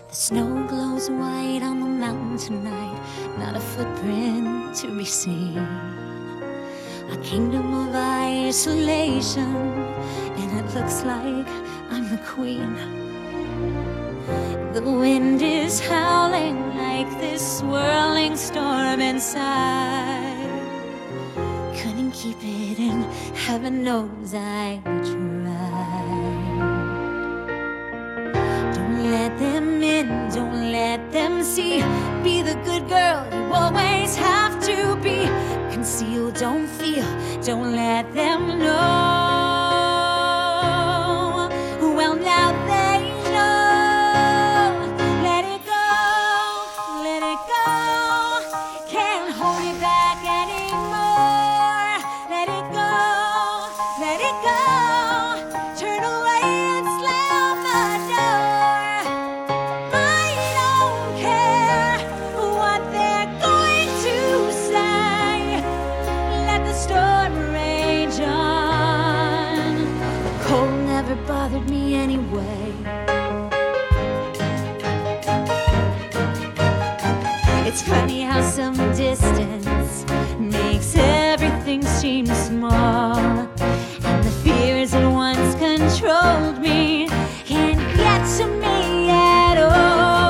The snow glows white on the mountain tonight, not a footprint to be seen. A kingdom of isolation, and it looks like I'm the queen. The wind is howling like this swirling storm inside. Couldn't keep it in, heaven knows I tried. Don't let them in, don't let them see. Be the good girl you always have to be. Conceal, don't feel, don't let them know. Well, now they know. Let it go, let it go. Can't hold it back anymore. Let it go, let it go. Turn away and slam the door. I don't care what they're going to say. Let the storm rage on. The cold never bothered me anyway. It's funny how some distance makes everything seem small. And the fears that once controlled me can't get to me at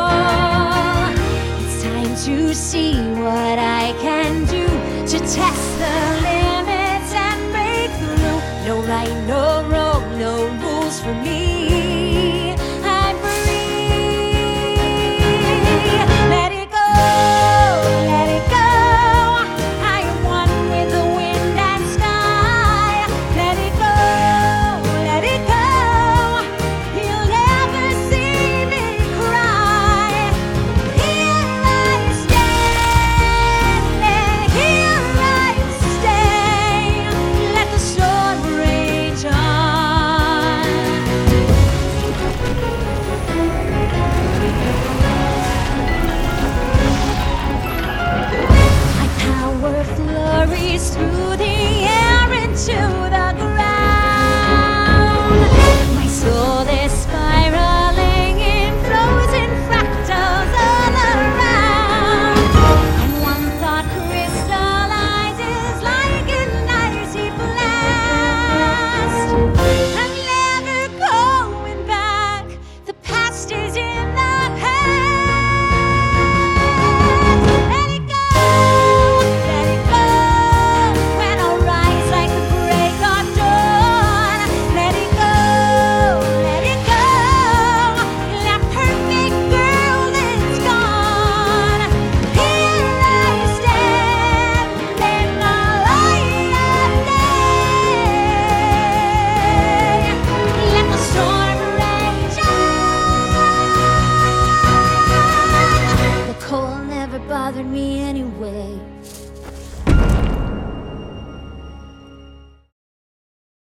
all. It's time to see what I can do to test